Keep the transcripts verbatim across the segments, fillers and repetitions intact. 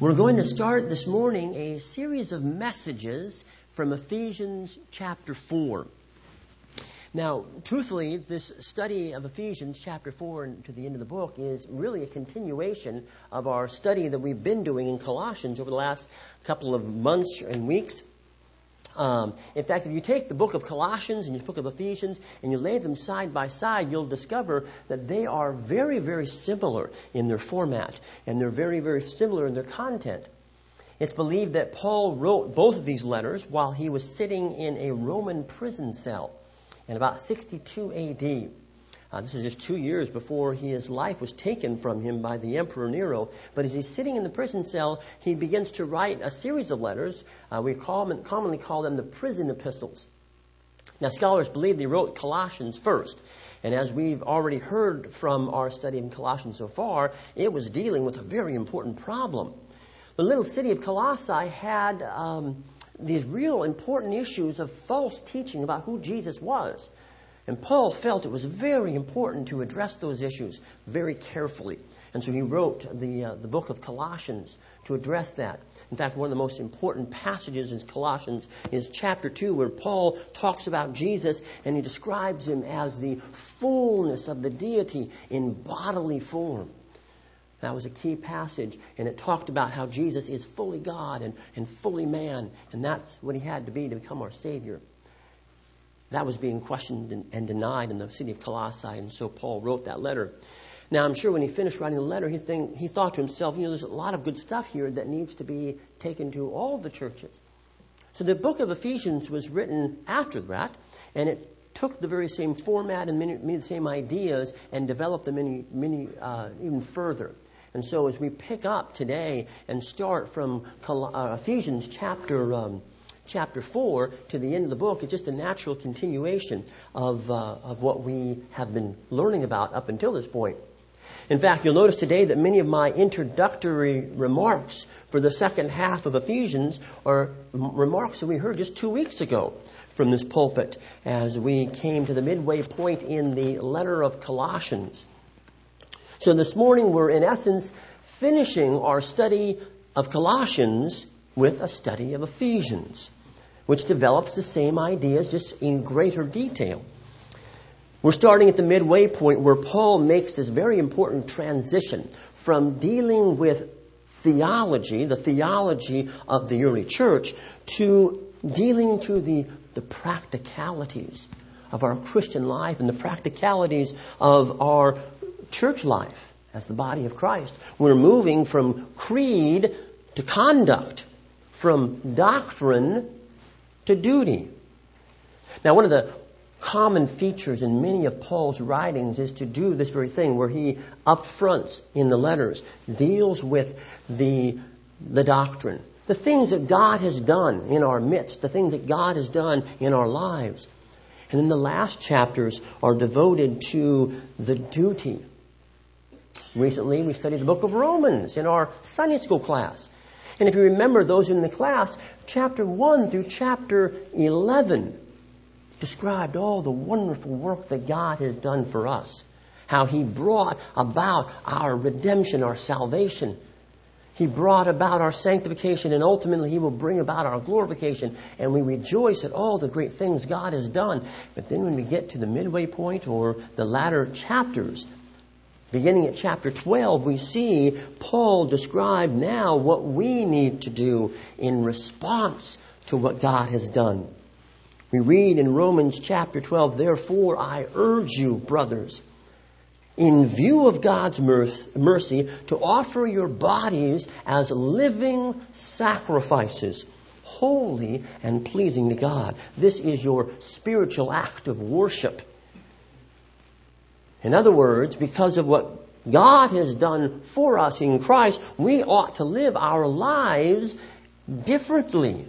We're going to start this morning a series of messages from Ephesians chapter four. Now, truthfully, this study of Ephesians chapter four and to the end of the book is really a continuation of our study that we've been doing in Colossians over the last couple of months and weeks. Um, in fact, if you take the book of Colossians and the book of Ephesians and you lay them side by side, you'll discover that they are very, very similar in their format, and they're very, very similar in their content. It's believed that Paul wrote both of these letters while he was sitting in a Roman prison cell in about sixty-two A D. Uh, this is just two years before his life was taken from him by the Emperor Nero. But as he's sitting in the prison cell, he begins to write a series of letters. Uh, we call, commonly call them the prison epistles. Now, scholars believe they wrote Colossians first. And as we've already heard from our study in Colossians so far, it was dealing with a very important problem. The little city of Colossae had um, these real important issues of false teaching about who Jesus was. And Paul felt it was very important to address those issues very carefully. And so he wrote the uh, the book of Colossians to address that. In fact, one of the most important passages in Colossians is chapter two, where Paul talks about Jesus and he describes him as the fullness of the deity in bodily form. That was a key passage, and it talked about how Jesus is fully God and, and fully man, and that's what he had to be to become our Savior. That was being questioned and denied in the city of Colossae, and so Paul wrote that letter. Now, I'm sure when he finished writing the letter, he, think, he thought to himself, you know, there's a lot of good stuff here that needs to be taken to all the churches. So the book of Ephesians was written after that, and it took the very same format and many, many of the same ideas and developed them many, many, uh, even further. And so as we pick up today and start from uh, Ephesians chapter um, chapter four to the end of the book, it's just a natural continuation of uh, of what we have been learning about up until this point. In fact, you'll notice today that many of my introductory remarks for the second half of Ephesians are remarks that we heard just two weeks ago from this pulpit as we came to the midway point in the letter of Colossians. So this morning we're in essence finishing our study of Colossians with a study of Ephesians, which develops the same ideas just in greater detail. We're starting at the midway point where Paul makes this very important transition from dealing with theology, the theology of the early church, to dealing to the, the practicalities of our Christian life and the practicalities of our church life as the body of Christ. We're moving from creed to conduct, from doctrine to duty. Now, one of the common features in many of Paul's writings is to do this very thing, where he up front in the letters deals with the, the doctrine, the things that God has done in our midst, the things that God has done in our lives. And then the last chapters are devoted to the duty. Recently, we studied the book of Romans in our Sunday school class. And if you remember those in the class, chapter one through chapter eleven described all the wonderful work that God has done for us. How He brought about our redemption, our salvation. He brought about our sanctification, and ultimately He will bring about our glorification. And we rejoice at all the great things God has done. But then when we get to the midway point or the latter chapters, beginning at chapter twelve, we see Paul describe now what we need to do in response to what God has done. We read in Romans chapter twelve, "Therefore I urge you, brothers, in view of God's mercy, to offer your bodies as living sacrifices, holy and pleasing to God." This is your spiritual act of worship. In other words, because of what God has done for us in Christ, we ought to live our lives differently.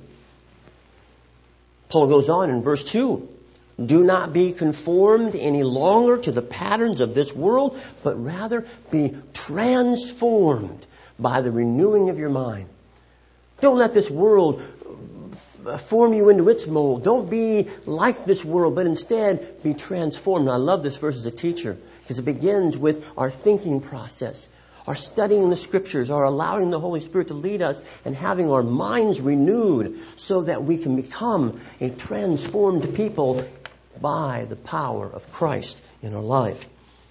Paul goes on in verse two, "Do not be conformed any longer to the patterns of this world, but rather be transformed by the renewing of your mind." Don't let this world form you into its mold. Don't be like this world, but instead be transformed. And I love this verse as a teacher because it begins with our thinking process, our studying the Scriptures, our allowing the Holy Spirit to lead us, and having our minds renewed so that we can become a transformed people by the power of Christ in our life.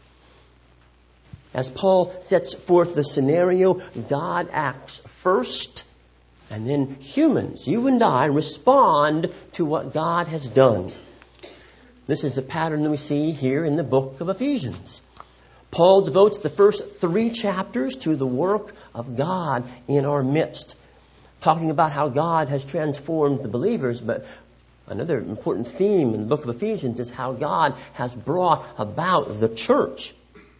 As Paul sets forth the scenario, God acts first, and then humans, you and I, respond to what God has done. This is a pattern that we see here in the book of Ephesians. Paul devotes the first three chapters to the work of God in our midst, talking about how God has transformed the believers, but another important theme in the book of Ephesians is how God has brought about the church.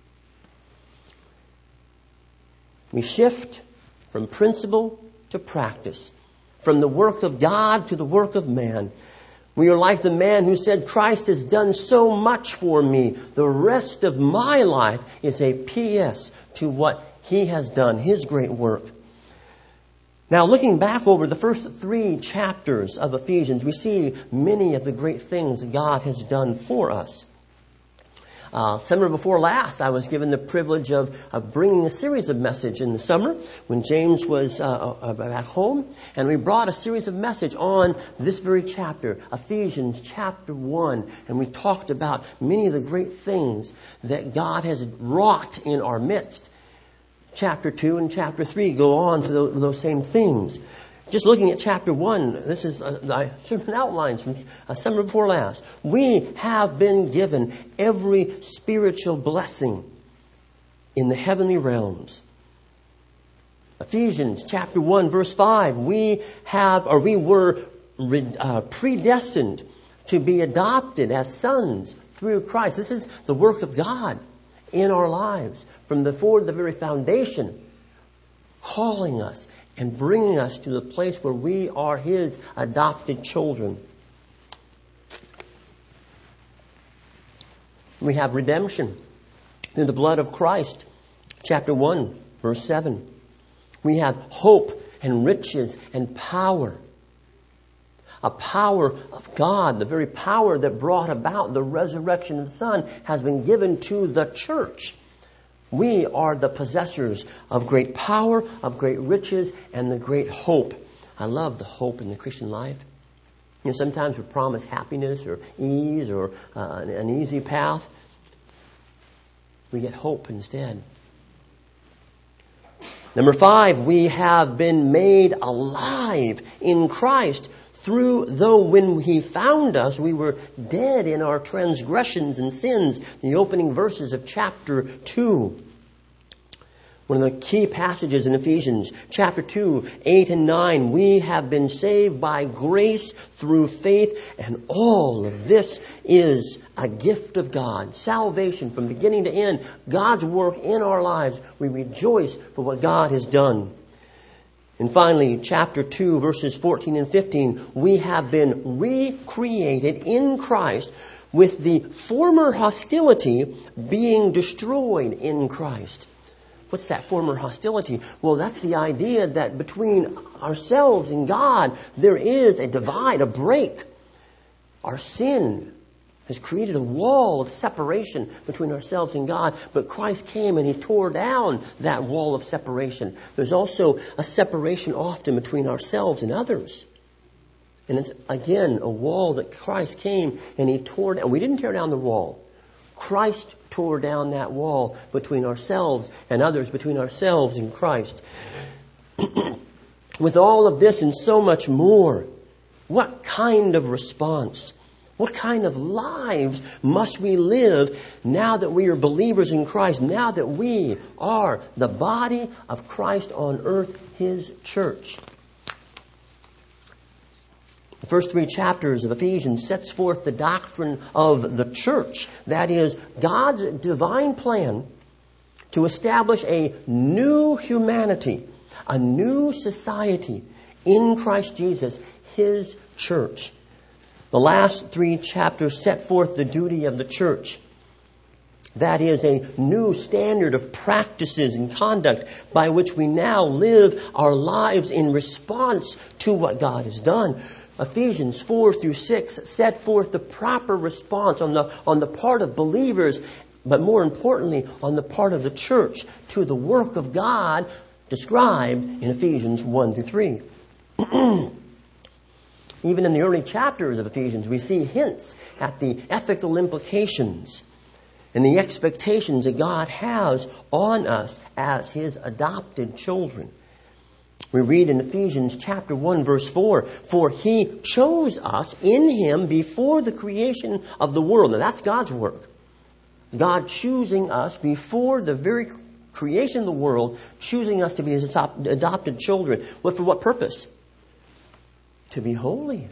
We shift from principle to practice, from the work of God to the work of man. We are like the man who said, Christ has done so much for me. The rest of my life is a P S to what he has done, his great work. Now, looking back over the first three chapters of Ephesians, we see many of the great things God has done for us. Uh, summer before last, I was given the privilege of, of bringing a series of messages in the summer when James was uh, uh, at home. And we brought a series of messages on this very chapter, Ephesians chapter one. And we talked about many of the great things that God has wrought in our midst. Chapter two and chapter three go on for those, those same things. Just looking at chapter one, this is uh, the sermon outlines from uh, summer before last. We have been given every spiritual blessing in the heavenly realms. Ephesians chapter one, verse five, we have, or we were uh, predestined to be adopted as sons through Christ. This is the work of God in our lives from before the very foundation, calling us and bringing us to the place where we are His adopted children. We have redemption through the blood of Christ. Chapter one, verse seven. We have hope and riches and power. A power of God, the very power that brought about the resurrection of the Son, has been given to the church. We are the possessors of great power, of great riches, and the great hope. I love the hope in the Christian life. You know, sometimes we're promised happiness or ease or uh, an easy path. We get hope instead. Number five, we have been made alive in Christ through, though when He found us, we were dead in our transgressions and sins. The opening verses of chapter two. One of the key passages in Ephesians, chapter two, eight and nine. We have been saved by grace through faith, and all of this is a gift of God. Salvation from beginning to end, God's work in our lives. We rejoice for what God has done. And finally, chapter two, verses fourteen and fifteen, we have been recreated in Christ with the former hostility being destroyed in Christ. What's that former hostility? Well, that's the idea that between ourselves and God, there is a divide, a break. Our sin has created a wall of separation between ourselves and God, but Christ came and He tore down that wall of separation. There's also a separation often between ourselves and others. And it's, again, a wall that Christ came and He tore down. We didn't tear down the wall. Christ tore down that wall between ourselves and others, between ourselves and Christ. With all of this and so much more, what kind of response, what kind of lives must we live now that we are believers in Christ, now that we are the body of Christ on earth, His church? The first three chapters of Ephesians sets forth the doctrine of the church. That is, God's divine plan to establish a new humanity, a new society in Christ Jesus, His church. The last three chapters set forth the duty of the church. That is a new standard of practices and conduct by which we now live our lives in response to what God has done. Ephesians four through six set forth the proper response on the, on the part of believers but more importantly, on the part of the church to the work of God described in Ephesians one through three. Even in the early chapters of Ephesians, we see hints at the ethical implications and the expectations that God has on us as His adopted children. We read in Ephesians chapter one, verse four, "For He chose us in Him before the creation of the world." Now that's God's work. God choosing us before the very creation of the world, choosing us to be His adopted children. Well, for what purpose? To be holy.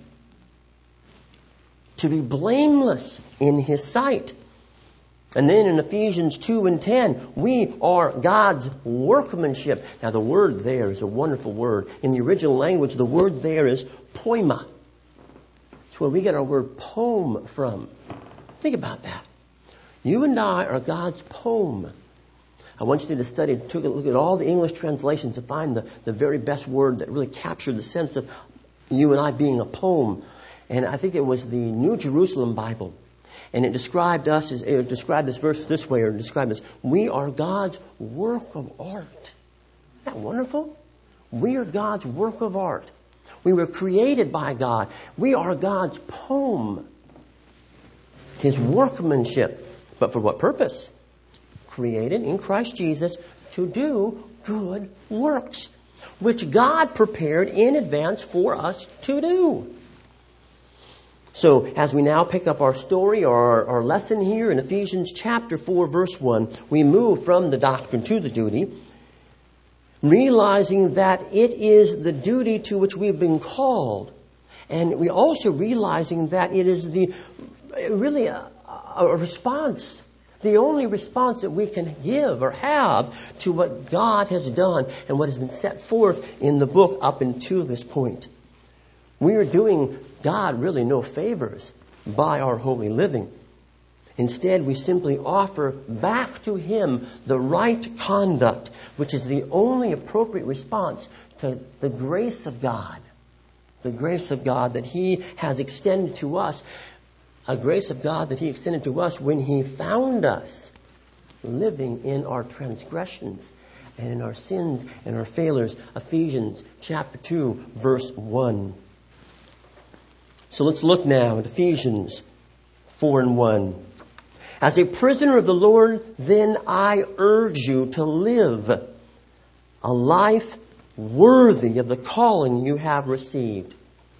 To be blameless in His sight. And then in Ephesians two and ten, we are God's workmanship. Now the word there is a wonderful word. In the original language, the word there is poima. It's where we get our word poem from. Think about that. You and I are God's poem. I want you to study, take a look at all the English translations to find the, the very best word that really captured the sense of you and I being a poem. And I think it was the New Jerusalem Bible. And it described us, as, it described this verse this way, or it described us, we are God's work of art. Isn't that wonderful? We are God's work of art. We were created by God. We are God's poem. His workmanship. But for what purpose? Created in Christ Jesus to do good works, which God prepared in advance for us to do. So, as we now pick up our story or our, our lesson here in Ephesians chapter four, verse one, we move from the doctrine to the duty, realizing that it is the duty to which we've been called. And we also realizing that it is the really a, a response, the only response that we can give or have to what God has done and what has been set forth in the book up until this point. We are doing God really no favors by our holy living. Instead, we simply offer back to Him the right conduct, which is the only appropriate response to the grace of God. The grace of God that He has extended to us. A grace of God that He extended to us when He found us living in our transgressions and in our sins and our failures. Ephesians chapter two, verse one. So let's look now at Ephesians four and one. As a prisoner of the Lord, then I urge you to live a life worthy of the calling you have received.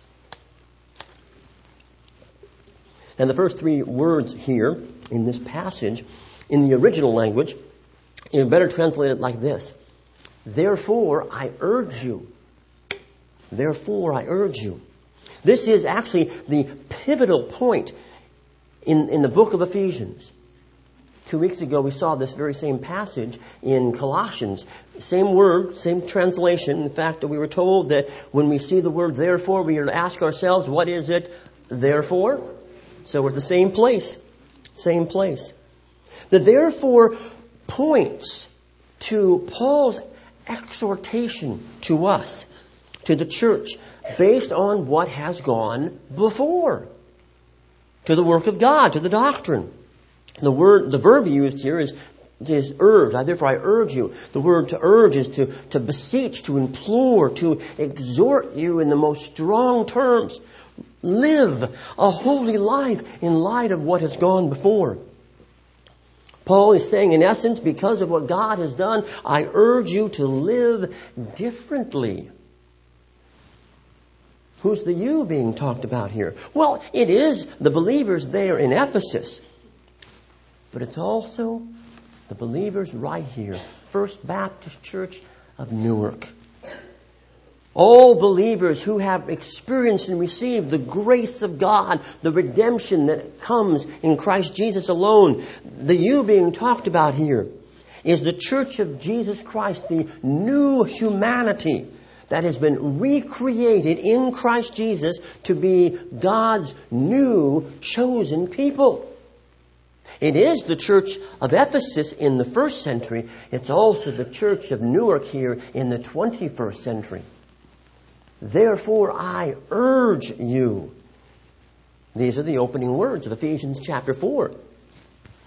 And the first three words here in this passage, in the original language, you better translate it like this. Therefore, I urge you. Therefore, I urge you. This is actually the pivotal point in, in the book of Ephesians. Two weeks ago, we saw this very same passage in Colossians. Same word, same translation. In fact, we were told that when we see the word therefore, we are to ask ourselves, what is it therefore? So we're at the same place. Same place. The therefore points to Paul's exhortation to us, to the church, based on what has gone before, to the work of God, to the doctrine. The word, the verb used here is, is urge. I, therefore, I urge you. The word to urge is to, to beseech, to implore, to exhort you in the most strong terms. Live a holy life in light of what has gone before. Paul is saying, in essence, because of what God has done, I urge you to live differently. Who's the you being talked about here? Well, it is the believers there in Ephesus. But it's also the believers right here. First Baptist Church of Newark. All believers who have experienced and received the grace of God, the redemption that comes in Christ Jesus alone. The you being talked about here is the Church of Jesus Christ, the new humanity that has been recreated in Christ Jesus to be God's new chosen people. It is the church of Ephesus in the first century. It's also the church of Newark here in the twenty-first century. Therefore, I urge you. These are the opening words of Ephesians chapter four.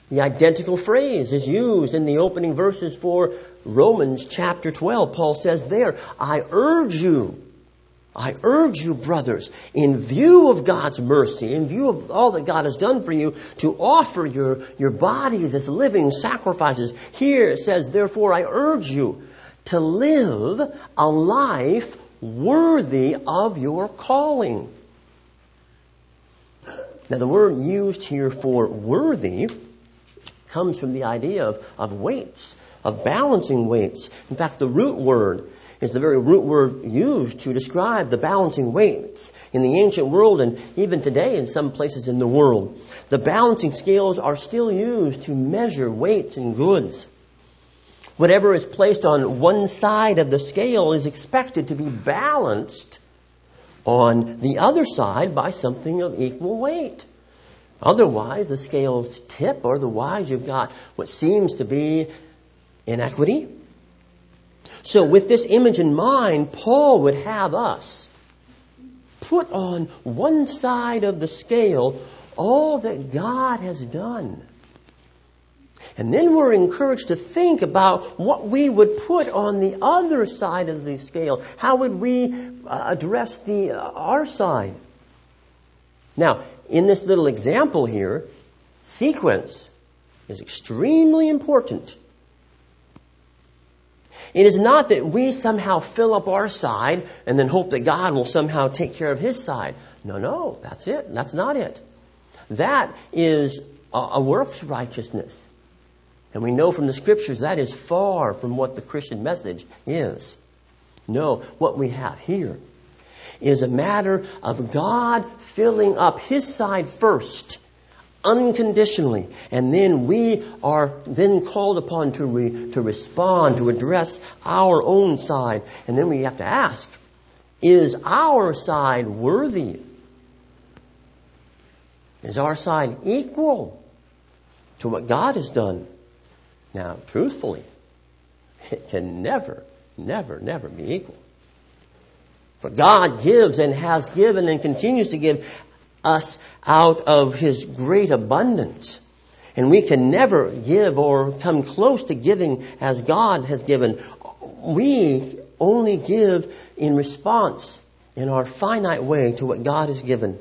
The identical phrase is used in the opening verses for Romans chapter twelve. Paul says there, I urge you, I urge you, brothers, in view of God's mercy, in view of all that God has done for you, to offer your, your bodies as living sacrifices. Here it says, therefore, I urge you to live a life worthy of your calling. Now, the word used here for worthy comes from the idea of, of weights, of balancing weights. In fact, the root word is the very root word used to describe the balancing weights in the ancient world and even today in some places in the world. The balancing scales are still used to measure weights and goods. Whatever is placed on one side of the scale is expected to be balanced on the other side by something of equal weight. Otherwise, the scales tip, or otherwise you've got what seems to be inequity. So with this image in mind, Paul would have us put on one side of the scale all that God has done. And then we're encouraged to think about what we would put on the other side of the scale. How would we uh, address the uh, our side? Now, in this little example here, sequence is extremely important. It is not that we somehow fill up our side and then hope that God will somehow take care of His side. No, no, that's it. That's not it. That is a, a works righteousness. And we know from the Scriptures that is far from what the Christian message is. No, what we have here is a matter of God filling up His side first, unconditionally, and then we are then called upon to re, to respond, to address our own side. And then we have to ask, is our side worthy? Is our side equal to what God has done? Now, truthfully, it can never, never, never be equal. For God gives and has given and continues to give us out of His great abundance. And we can never give or come close to giving as God has given. We only give in response in our finite way to what God has given.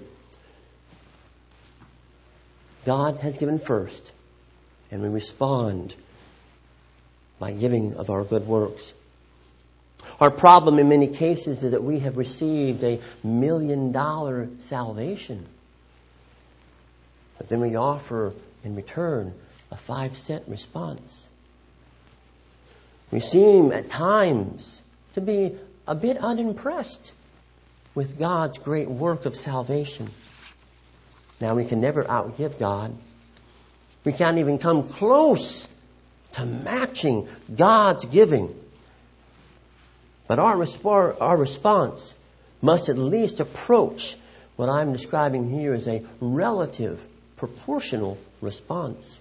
God has given first, and we respond by giving of our good works. Our problem in many cases is that we have received a million dollar salvation. But then we offer in return a five cent response. We seem at times to be a bit unimpressed with God's great work of salvation. Now, we can never outgive God. We can't even come close to matching God's giving. But our, resp- our response must at least approach what I'm describing here as a relative, proportional response.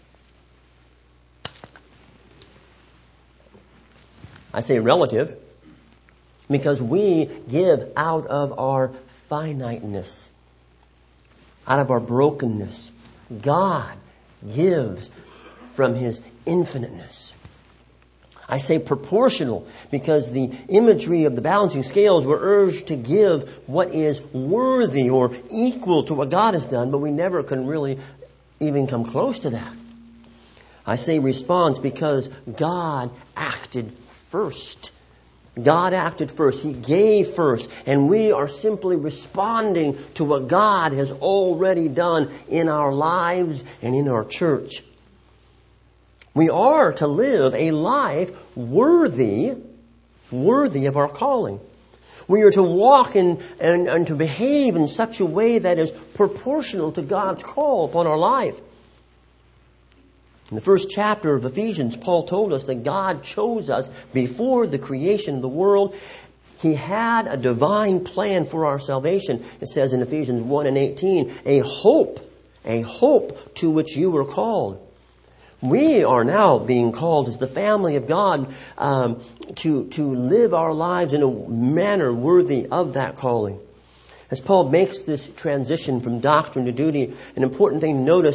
I say relative because we give out of our finiteness, out of our brokenness. God gives from His infiniteness. I say proportional because the imagery of the balancing scales were urged to give what is worthy or equal to what God has done, but we never can really even come close to that. I say response because God acted first. God acted first. He gave first. And we are simply responding to what God has already done in our lives and in our church. We are to live a life worthy, worthy of our calling. We are to walk in, and, and to behave in such a way that is proportional to God's call upon our life. In the first chapter of Ephesians, Paul told us that God chose us before the creation of the world. He had a divine plan for our salvation. It says in Ephesians one and eighteen, a hope, a hope to which you were called. We are now being called as the family of God um, to, to live our lives in a manner worthy of that calling. As Paul makes this transition from doctrine to duty, an important thing to notice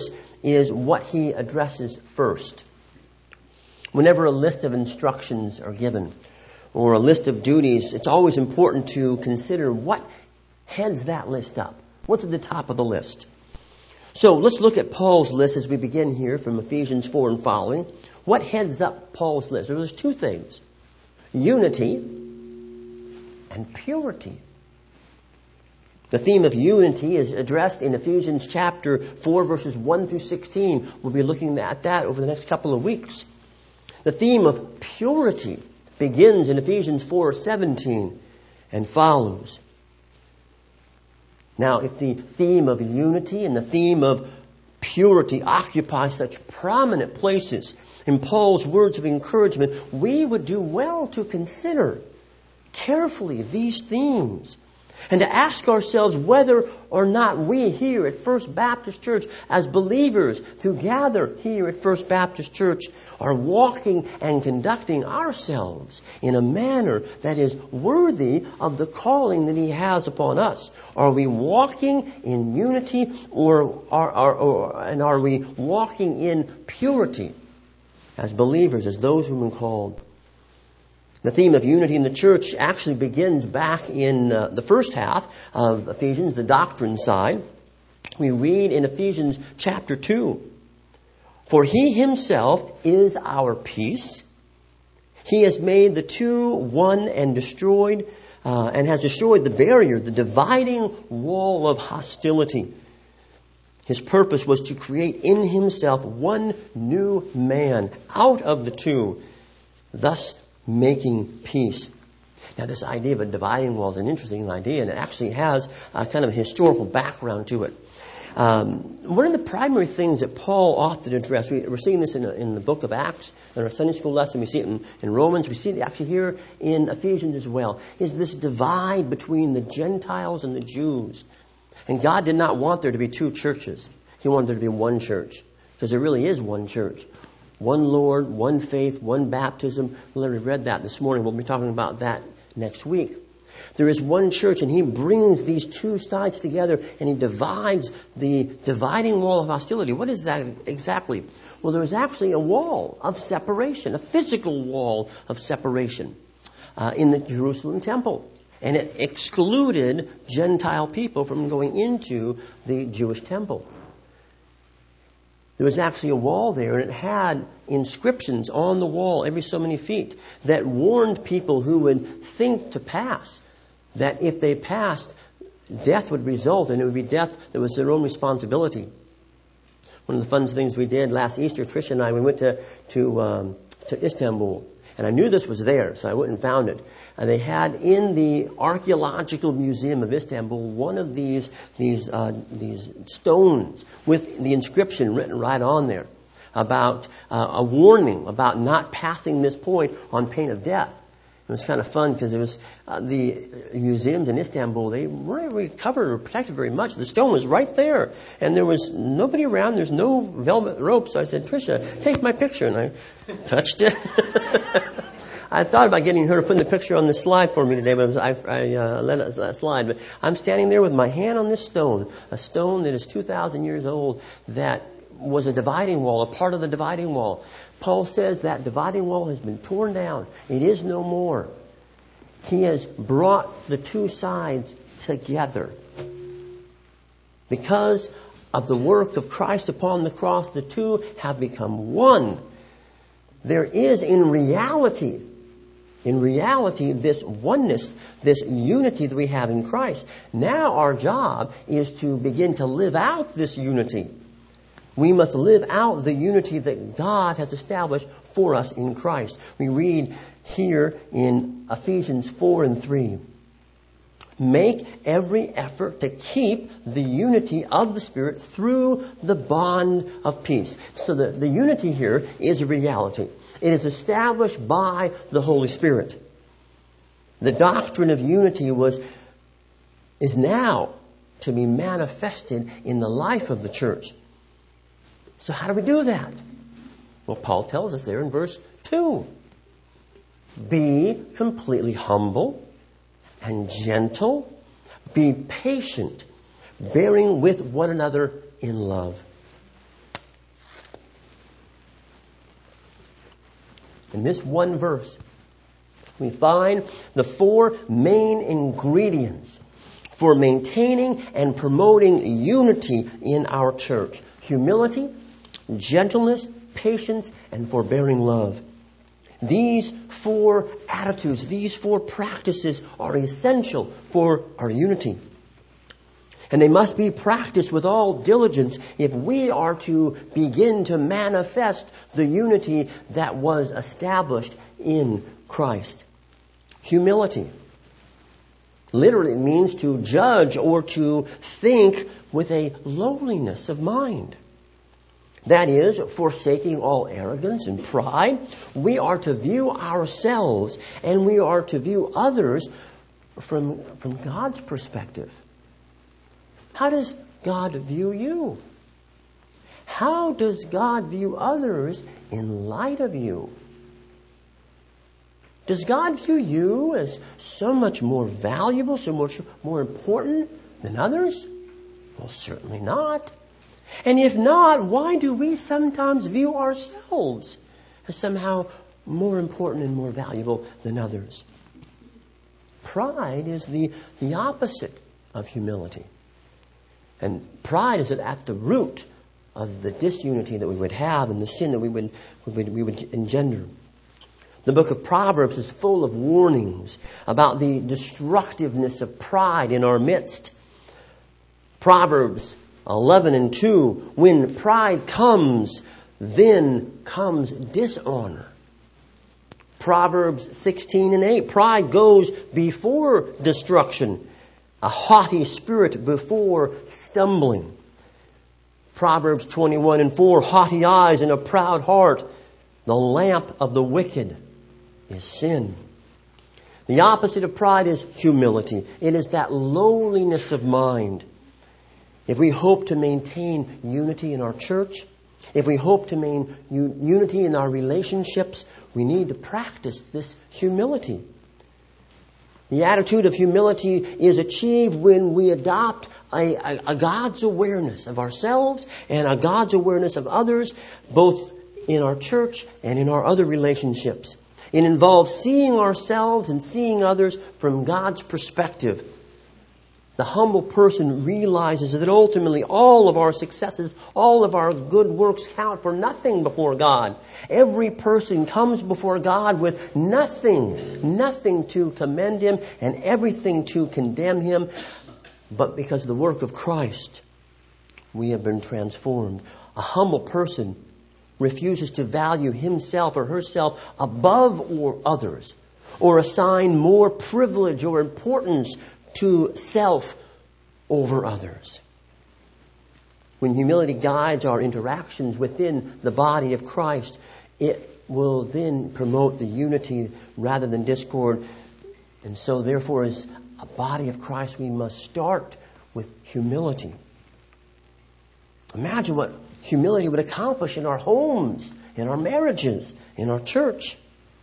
is what he addresses first. Whenever a list of instructions are given or a list of duties, it's always important to consider what heads that list up. What's at the top of the list? So let's look at Paul's list as we begin here from Ephesians four and following. What heads up Paul's list? There's two things: unity and purity. The theme of unity is addressed in Ephesians chapter four, verses one through sixteen. We'll be looking at that over the next couple of weeks. The theme of purity begins in Ephesians four seventeen and follows. Now, if the theme of unity and the theme of purity occupy such prominent places in Paul's words of encouragement, we would do well to consider carefully these themes and to ask ourselves whether or not we here at First Baptist Church, as believers who gather here at First Baptist Church, are walking and conducting ourselves in a manner that is worthy of the calling that He has upon us. Are we walking in unity, or are, are, or, and are we walking in purity as believers, as those who have been called? The theme of unity in the church actually begins back in uh, the first half of Ephesians, the doctrine side. We read in Ephesians chapter two, "For He Himself is our peace. He has made the two one and destroyed, uh, and has destroyed the barrier, the dividing wall of hostility. His purpose was to create in Himself one new man out of the two, thus making peace." Now, this idea of a dividing wall is an interesting idea, and it actually has a kind of a historical background to it. Um, one of the primary things that Paul often addressed, we, we're seeing this in, a, in the book of Acts, in our Sunday school lesson, we see it in, in Romans, we see it actually here in Ephesians as well, is this divide between the Gentiles and the Jews. And God did not want there to be two churches. He wanted there to be one church, because there really is one church. One Lord, one faith, one baptism. We already read that this morning. We'll be talking about that next week. There is one church, and He brings these two sides together, and He divides the dividing wall of hostility. What is that exactly? Well, there's actually a wall of separation, a physical wall of separation uh, in the Jerusalem temple. And it excluded Gentile people from going into the Jewish temple. There was actually a wall there, and it had inscriptions on the wall every so many feet that warned people who would think to pass that if they passed, death would result, and it would be death that was their own responsibility. One of the fun things we did last Easter, Tricia and I, we went to to, um, to Istanbul. And I knew this was there, so I went and found it. And they had in the Archaeological Museum of Istanbul one of these these uh, these stones with the inscription written right on there about uh, a warning about not passing this point on pain of death. It was kind of fun because it was uh, the museums in Istanbul, they weren't really covered or protected very much. The stone was right there, and there was nobody around. There's no velvet rope. So I said, "Tricia, take my picture," and I touched it. I thought about getting her to put the picture on the slide for me today, but I, I uh, let it slide. But I'm standing there with my hand on this stone, a stone that is two thousand years old, that was a dividing wall, a part of the dividing wall. Paul says that dividing wall has been torn down. It is no more. He has brought the two sides together. Because of the work of Christ upon the cross, the two have become one. There is in reality, in reality, this oneness, this unity that we have in Christ. Now our job is to begin to live out this unity. We must live out the unity that God has established for us in Christ. We read here in Ephesians four and three. Make every effort to keep the unity of the Spirit through the bond of peace. So the, the unity here is a reality. It is established by the Holy Spirit. The doctrine of unity was is now to be manifested in the life of the church. So how do we do that? Well, Paul tells us there in verse two. Be completely humble and gentle. Be patient, bearing with one another in love. In this one verse, we find the four main ingredients for maintaining and promoting unity in our church: humility, gentleness, patience, and forbearing love. These four attitudes, these four practices are essential for our unity. And they must be practiced with all diligence if we are to begin to manifest the unity that was established in Christ. Humility literally means to judge or to think with a lowliness of mind. That is, forsaking all arrogance and pride, we are to view ourselves and we are to view others from, from God's perspective. How does God view you? How does God view others in light of you? Does God view you as so much more valuable, so much more important than others? Well, certainly not. And if not, why do we sometimes view ourselves as somehow more important and more valuable than others? Pride is the, the opposite of humility. And pride is at the root of the disunity that we would have and the sin that we would, we would, we would engender. The book of Proverbs is full of warnings about the destructiveness of pride in our midst. Proverbs eleven and two, when pride comes, then comes dishonor. Proverbs sixteen and eight, pride goes before destruction, a haughty spirit before stumbling. Proverbs twenty-one and four, haughty eyes and a proud heart, the lamp of the wicked is sin. The opposite of pride is humility. It is that lowliness of mind. If we hope to maintain unity in our church, if we hope to maintain unity in our relationships, we need to practice this humility. The attitude of humility is achieved when we adopt a, a, a God's awareness of ourselves and a God's awareness of others, both in our church and in our other relationships. It involves seeing ourselves and seeing others from God's perspective. The humble person realizes that ultimately all of our successes, all of our good works count for nothing before God. Every person comes before God with nothing, nothing to commend him and everything to condemn him. But because of the work of Christ, we have been transformed. A humble person refuses to value himself or herself above or others, or assign more privilege or importance to self over others. When humility guides our interactions within the body of Christ, it will then promote the unity rather than discord. And so therefore, as a body of Christ, we must start with humility. Imagine what humility would accomplish in our homes, in our marriages, in our church.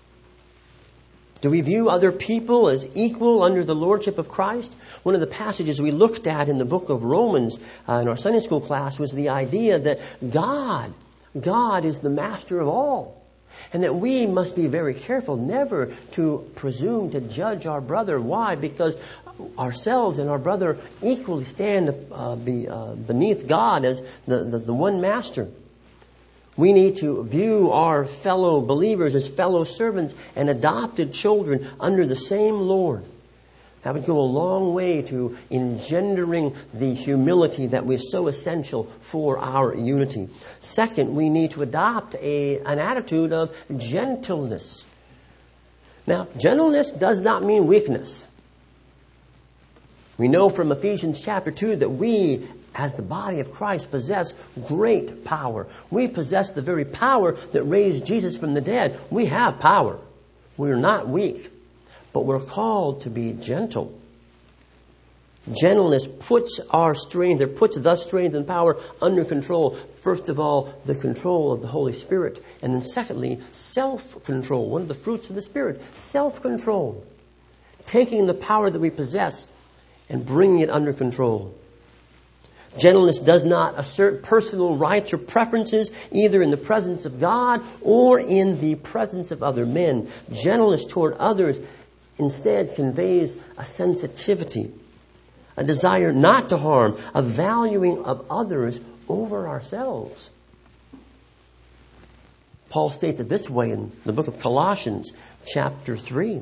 Do we view other people as equal under the lordship of Christ? One of the passages we looked at in the book of Romans uh, in our Sunday school class was the idea that God, God is the master of all. And that we must be very careful never to presume to judge our brother. Why? Because ourselves and our brother equally stand uh, be, uh, beneath God as the, the, the one master. We need to view our fellow believers as fellow servants and adopted children under the same Lord. That would go a long way to engendering the humility that was so essential for our unity. Second, we need to adopt a, an attitude of gentleness. Now, gentleness does not mean weakness. We know from Ephesians chapter two that we, as the body of Christ, possess great power. We possess the very power that raised Jesus from the dead. We have power. We're not weak, but we're called to be gentle. Gentleness puts our strength, or puts the strength and power under control. First of all, the control of the Holy Spirit. And then secondly, self-control. One of the fruits of the Spirit, self-control. Taking the power that we possess and bringing it under control. Gentleness does not assert personal rights or preferences, either in the presence of God or in the presence of other men. Gentleness toward others instead conveys a sensitivity, a desire not to harm, a valuing of others over ourselves. Paul states it this way in the book of Colossians, chapter three.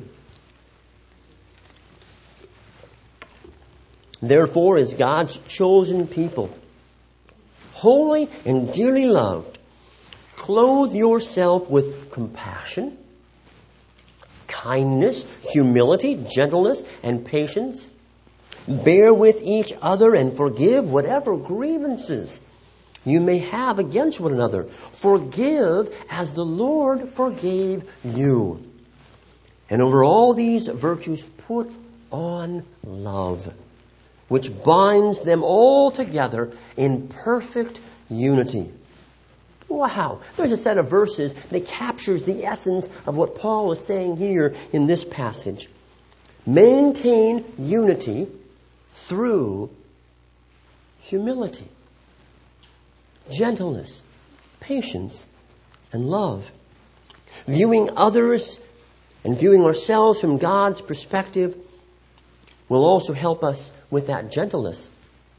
Therefore, as God's chosen people, holy and dearly loved, clothe yourself with compassion, kindness, humility, gentleness, and patience. Bear with each other and forgive whatever grievances you may have against one another. Forgive as the Lord forgave you. And over all these virtues, put on love, which binds them all together in perfect unity. Wow, there's a set of verses that captures the essence of what Paul is saying here in this passage. Maintain unity through humility, gentleness, patience, and love. Viewing others and viewing ourselves from God's perspective will also help us with that gentleness.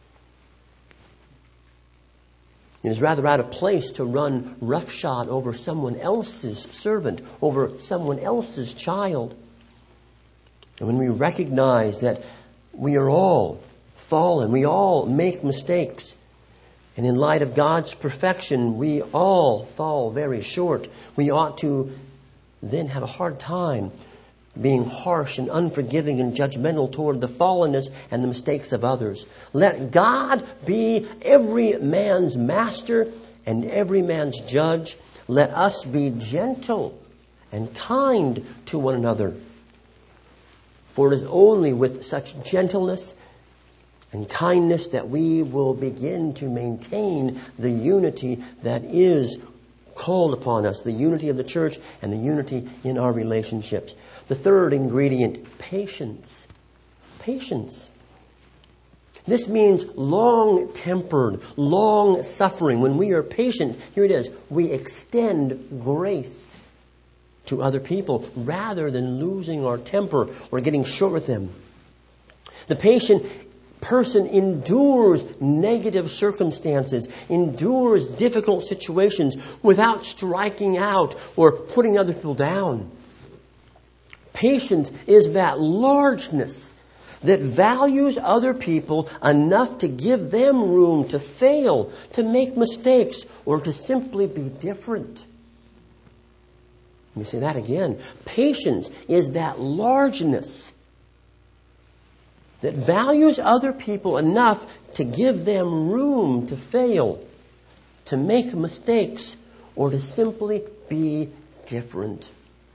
It is rather out of place to run roughshod over someone else's servant, over someone else's child. And when we recognize that we are all fallen, we all make mistakes, and in light of God's perfection, we all fall very short, we ought to then have a hard time being harsh and unforgiving and judgmental toward the fallenness and the mistakes of others. Let God be every man's master and every man's judge. Let us be gentle and kind to one another. For it is only with such gentleness and kindness that we will begin to maintain the unity that is called upon us, the unity of the church and the unity in our relationships. The third ingredient, patience. Patience. This means long-tempered, long-suffering. When we are patient, here it is, we extend grace to other people rather than losing our temper or getting short with them. The patient person endures negative circumstances, endures difficult situations without striking out or putting other people down. Patience is that largeness that values other people enough to give them room to fail, to make mistakes, or to simply be different. Let me say that again. Patience is that largeness that values other people enough to give them room to fail, to make mistakes, or to simply be different.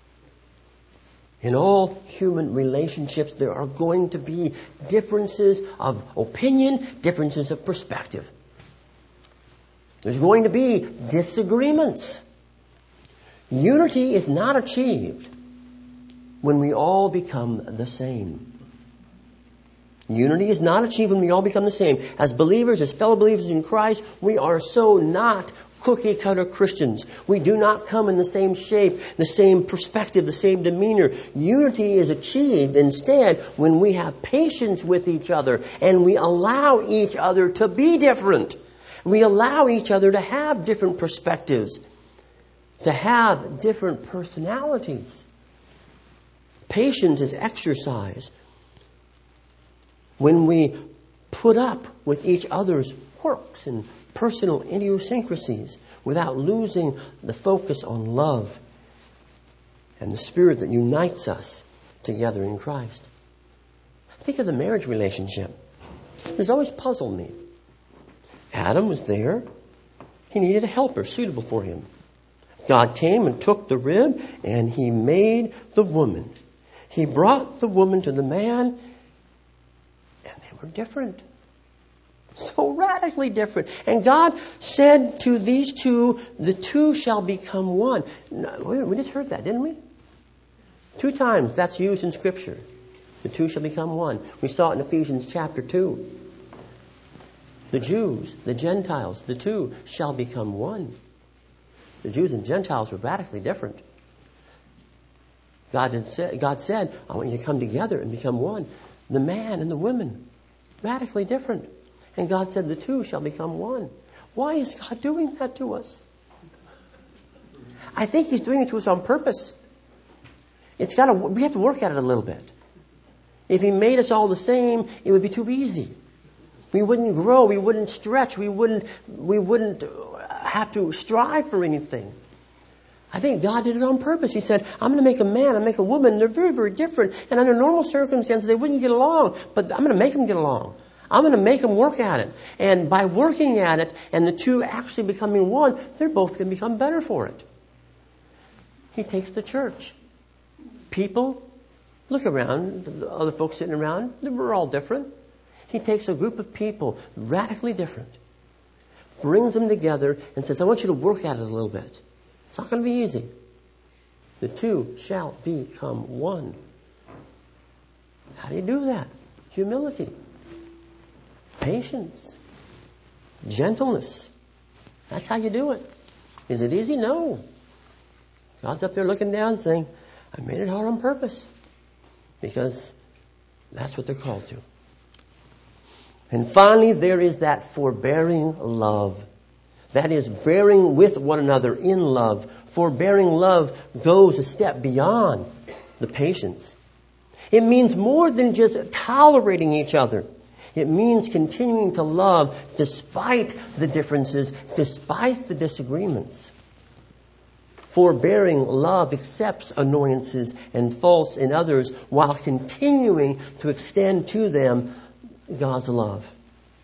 In all human relationships, there are going to be differences of opinion, differences of perspective. There's going to be disagreements. Unity is not achieved when we all become the same. Unity is not achieved when we all become the same. As believers, as fellow believers in Christ, we are so not cookie-cutter Christians. We do not come in the same shape, the same perspective, the same demeanor. Unity is achieved instead when we have patience with each other and we allow each other to be different. We allow each other to have different perspectives, to have different personalities. Patience is exercised when we put up with each other's quirks and personal idiosyncrasies without losing the focus on love and the spirit that unites us together in Christ. Think of the marriage relationship. It's always puzzled me. Adam was there. He needed a helper suitable for him. God came and took the rib and He made the woman. He brought the woman to the man, and they were different. So radically different. And God said to these two, the two shall become one. No, we just heard that, didn't we? Two times that's used in Scripture. The two shall become one. We saw it in Ephesians chapter two. The Jews, the Gentiles, the two shall become one. The Jews and Gentiles were radically different. God, had said, God said, I want you to come together and become one. The man and the woman, radically different. And God said, the two shall become one. Why is God doing that to us? I think He's doing it to us on purpose. It's got to, we have to work at it a little bit. If He made us all the same, it would be too easy. We wouldn't grow, we wouldn't stretch, we wouldn't, we wouldn't have to strive for anything. I think God did it on purpose. He said, I'm going to make a man, I'm going to make a woman, they're very, very different. And under normal circumstances, they wouldn't get along. But I'm going to make them get along. I'm going to make them work at it. And by working at it, and the two actually becoming one, they're both going to become better for it. He takes the church. People, look around, the other folks sitting around, we're all different. He takes a group of people, radically different, brings them together and says, I want you to work at it a little bit. It's not going to be easy. The two shall become one. How do you do that? Humility, patience, gentleness. That's how you do it. Is it easy? No. God's up there looking down saying, I made it hard on purpose. Because that's what they're called to. And finally, there is that forbearing love. That is, bearing with one another in love. Forbearing love goes a step beyond the patience. It means more than just tolerating each other. It means continuing to love despite the differences, despite the disagreements. Forbearing love accepts annoyances and faults in others while continuing to extend to them God's love.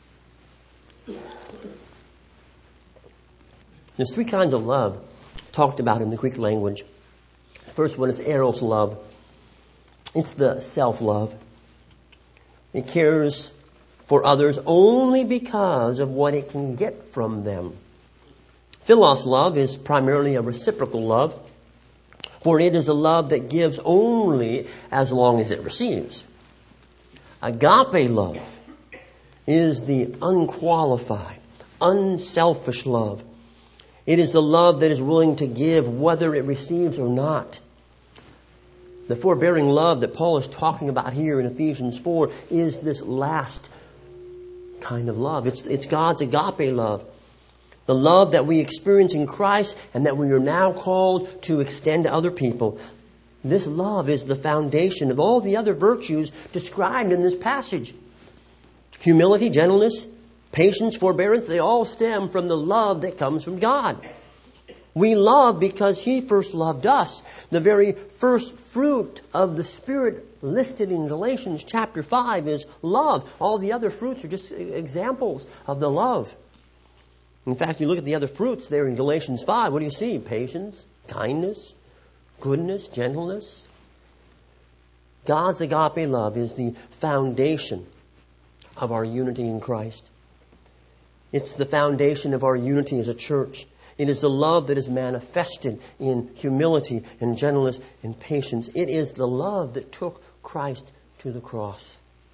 There's three kinds of love talked about in the Greek language. The first one is eros love. It's the self-love. It cares for others only because of what it can get from them. Philos love is primarily a reciprocal love, for it is a love that gives only as long as it receives. Agape love is the unqualified, unselfish love. It is a love that is willing to give whether it receives or not. The forbearing love that Paul is talking about here in Ephesians four is this last kind of love. It's, it's God's agape love. The love that we experience in Christ and that we are now called to extend to other people. This love is the foundation of all the other virtues described in this passage. Humility, gentleness, patience, forbearance, they all stem from the love that comes from God. We love because He first loved us. The very first fruit of the Spirit listed in Galatians chapter five is love. All the other fruits are just examples of the love. In fact, you look at the other fruits there in Galatians five, what do you see? Patience, kindness, goodness, gentleness. God's agape love is the foundation of our unity in Christ. It's the foundation of our unity as a church. It is the love that is manifested in humility and gentleness and patience. It is the love that took Christ to the cross.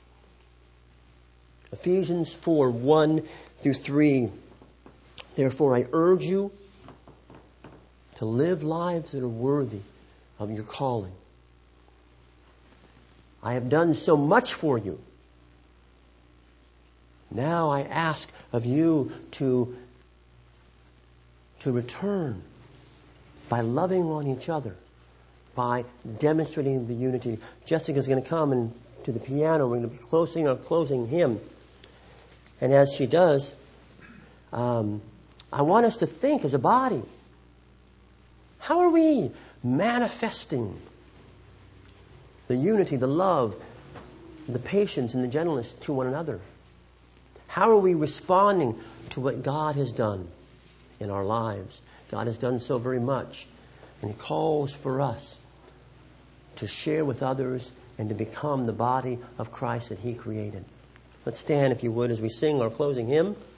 Ephesians four, one through three. Therefore, I urge you to live lives that are worthy of your calling. I have done so much for you. Now I ask of you to, to return by loving on each other, by demonstrating the unity. Jessica's going to come and to the piano. We're going to be closing our closing hymn. And as she does, um, I want us to think as a body, how are we manifesting the unity, the love, the patience, and the gentleness to one another? How are we responding to what God has done in our lives? God has done so very much, and He calls for us to share with others and to become the body of Christ that He created. Let's stand, if you would, as we sing our closing hymn.